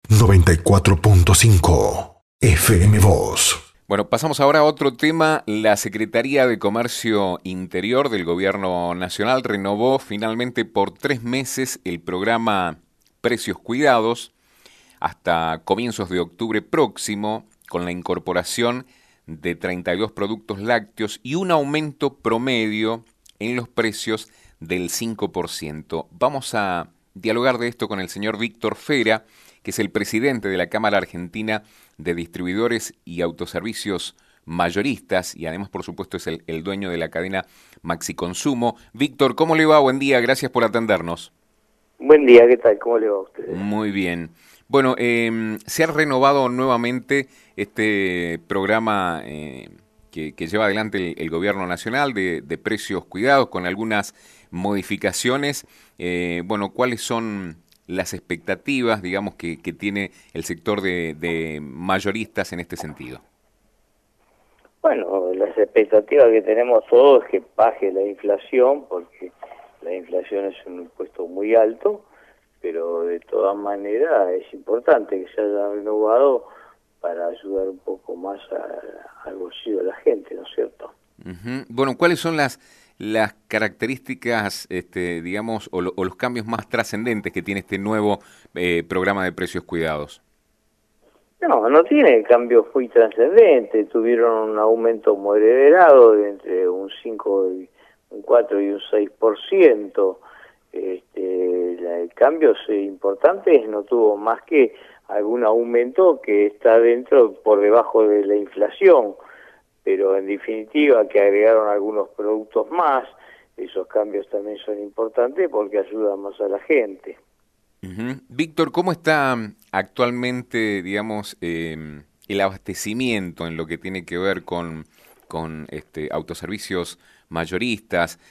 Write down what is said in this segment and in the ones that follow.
94.5 FM Voz. Bueno, pasamos ahora a otro tema. La Secretaría de Comercio Interior del Gobierno Nacional renovó finalmente por 3 meses el programa Precios Cuidados hasta comienzos de octubre próximo, con la incorporación de 32 productos lácteos y un aumento promedio en los precios del 5%. Vamos a dialogar de esto con el señor Víctor Fera, que es el presidente de la Cámara Argentina de Distribuidores y Autoservicios Mayoristas y además, por supuesto, es el dueño de la cadena Maxi Consumo. Víctor, ¿cómo le va? Buen día, gracias por atendernos. Buen día, ¿qué tal? ¿Cómo le va a ustedes? Muy bien. Bueno, se ha renovado nuevamente este programa que lleva adelante el Gobierno Nacional de Precios Cuidados con algunas modificaciones. Bueno, ¿cuáles son las expectativas, digamos, que tiene el sector de mayoristas en este sentido? Bueno, las expectativas que tenemos todos es que baje la inflación, porque la inflación es un impuesto muy alto, pero de todas maneras es importante que se haya renovado para ayudar un poco más al bolsillo de la gente, ¿no es cierto? Uh-huh. Bueno, ¿cuáles son las características, digamos, o los cambios más trascendentes que tiene este nuevo programa de precios cuidados? No tiene cambios muy trascendentes. Tuvieron un aumento moderado de entre un 4 y un 6%. El cambio importante no tuvo más que algún aumento que está por debajo de la inflación, pero en definitiva que agregaron algunos productos más. Esos cambios también son importantes porque ayudan más a la gente. Uh-huh. Víctor, ¿cómo está actualmente, digamos, el abastecimiento en lo que tiene que ver con autoservicios mayoristas?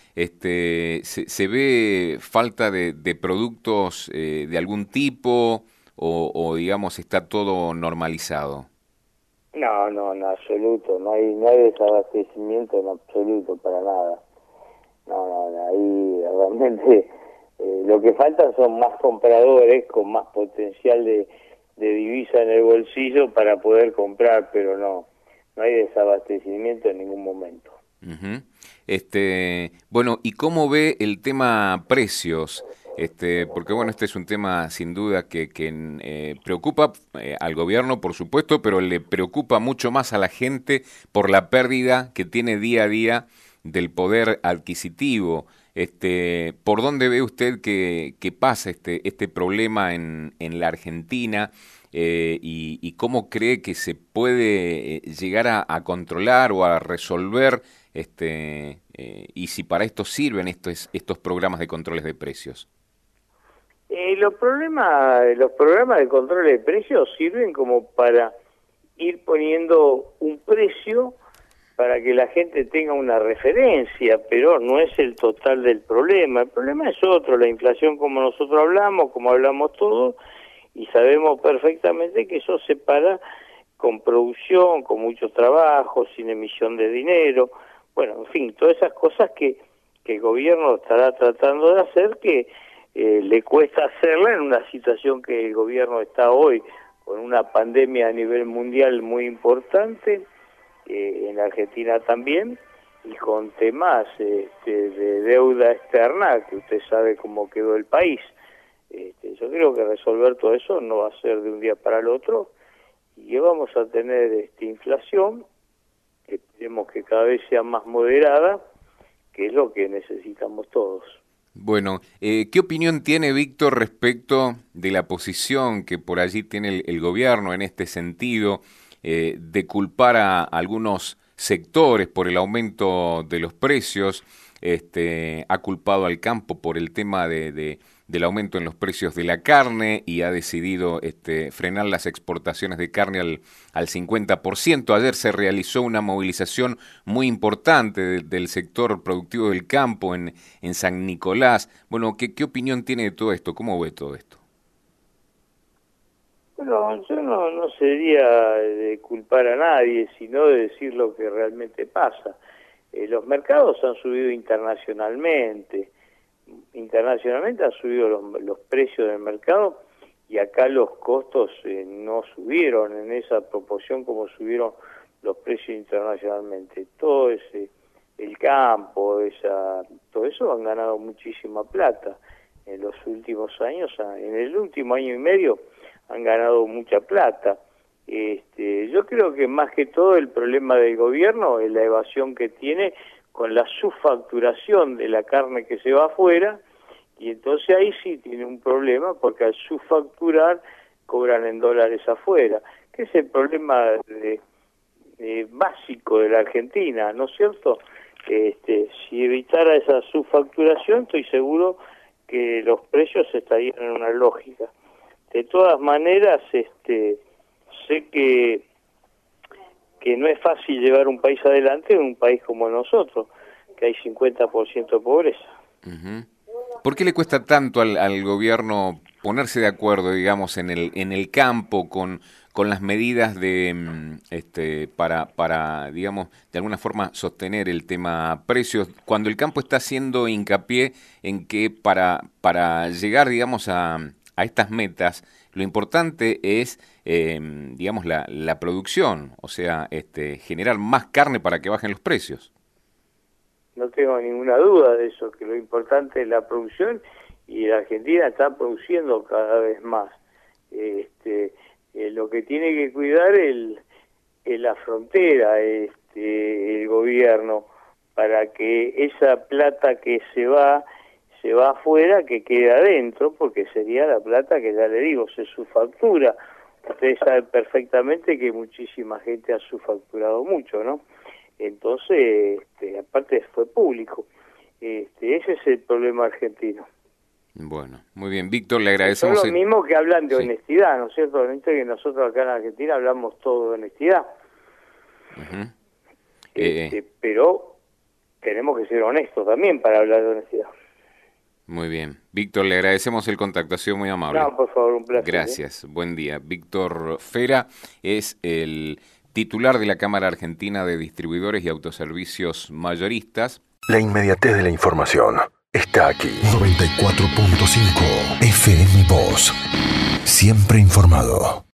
¿Se ve falta de productos de algún tipo o, digamos, está todo normalizado? No, en absoluto. No hay desabastecimiento en absoluto para nada. No, ahí realmente... lo que faltan son más compradores con más potencial de divisa en el bolsillo para poder comprar, pero no hay desabastecimiento en ningún momento. Uh-huh. Bueno, ¿y cómo ve el tema precios? Porque bueno, este es un tema sin duda que preocupa al gobierno, por supuesto, pero le preocupa mucho más a la gente por la pérdida que tiene día a día del poder adquisitivo. ¿Por dónde ve usted que pasa este problema en la Argentina y cómo cree que se puede llegar a controlar o a resolver y si para esto sirven estos programas de controles de precios? Los programas de control de precios sirven como para ir poniendo un precio para que la gente tenga una referencia, pero no es el total del problema. El problema es otro, la inflación como nosotros hablamos, como hablamos todos, y sabemos perfectamente que eso se para con producción, con mucho trabajo, sin emisión de dinero. Bueno, en fin, todas esas cosas que el gobierno estará tratando de hacer, que le cuesta hacerla en una situación que el gobierno está hoy, con una pandemia a nivel mundial muy importante, en la Argentina también, y con temas de deuda externa, que usted sabe cómo quedó el país. Yo creo que resolver todo eso no va a ser de un día para el otro, y que vamos a tener inflación, que esperemos que cada vez sea más moderada, que es lo que necesitamos todos. Bueno, ¿qué opinión tiene Víctor respecto de la posición que por allí tiene el gobierno en este sentido de culpar a algunos sectores por el aumento de los precios? Ha culpado al campo por el tema del aumento en los precios de la carne y ha decidido frenar las exportaciones de carne al 50%. Ayer se realizó una movilización muy importante del sector productivo del campo en San Nicolás. Bueno, ¿qué opinión tiene de todo esto? ¿Cómo ve todo esto? Bueno, yo no sería de culpar a nadie, sino de decir lo que realmente pasa. Los mercados han subido internacionalmente han subido los precios del mercado y acá los costos no subieron en esa proporción como subieron los precios internacionalmente. Todo ese, el campo, todo eso han ganado muchísima plata en los últimos años, en el último año y medio han ganado mucha plata. Yo creo que más que todo el problema del gobierno es la evasión que tiene con la subfacturación de la carne que se va afuera, y entonces ahí sí tiene un problema, porque al subfacturar cobran en dólares afuera, que es el problema básico de la Argentina, ¿no es cierto? Si evitara esa subfacturación, estoy seguro que los precios estarían en una lógica. De todas maneras, sé que no es fácil llevar un país adelante en un país como nosotros, que hay 50% de pobreza. Uh-huh. ¿Por qué le cuesta tanto al gobierno ponerse de acuerdo, digamos, en el campo con las medidas de para digamos, de alguna forma sostener el tema precios, cuando el campo está haciendo hincapié en que para llegar, digamos, a estas metas, lo importante es, digamos, la producción, o sea, generar más carne para que bajen los precios? No tengo ninguna duda de eso, que lo importante es la producción, y la Argentina está produciendo cada vez más. Lo que tiene que cuidar es la frontera, el gobierno, para que esa plata que se va afuera, que quede adentro, porque sería la plata que, ya le digo, se subfactura. Ustedes saben perfectamente que muchísima gente ha subfacturado mucho, ¿no? Entonces, aparte fue público. Ese es el problema argentino. Bueno, muy bien, Víctor, le agradecemos. Son lo mismo que hablan de honestidad, ¿no es cierto? Que nosotros acá en Argentina hablamos todo de honestidad. Uh-huh. Pero tenemos que ser honestos también para hablar de honestidad. Muy bien. Víctor, le agradecemos el contacto, ha sido muy amable. No, por favor, un placer. Gracias, buen día. Víctor Fera es el titular de la Cámara Argentina de Distribuidores y Autoservicios Mayoristas. La inmediatez de la información está aquí. 94.5 FM Voz. Siempre informado.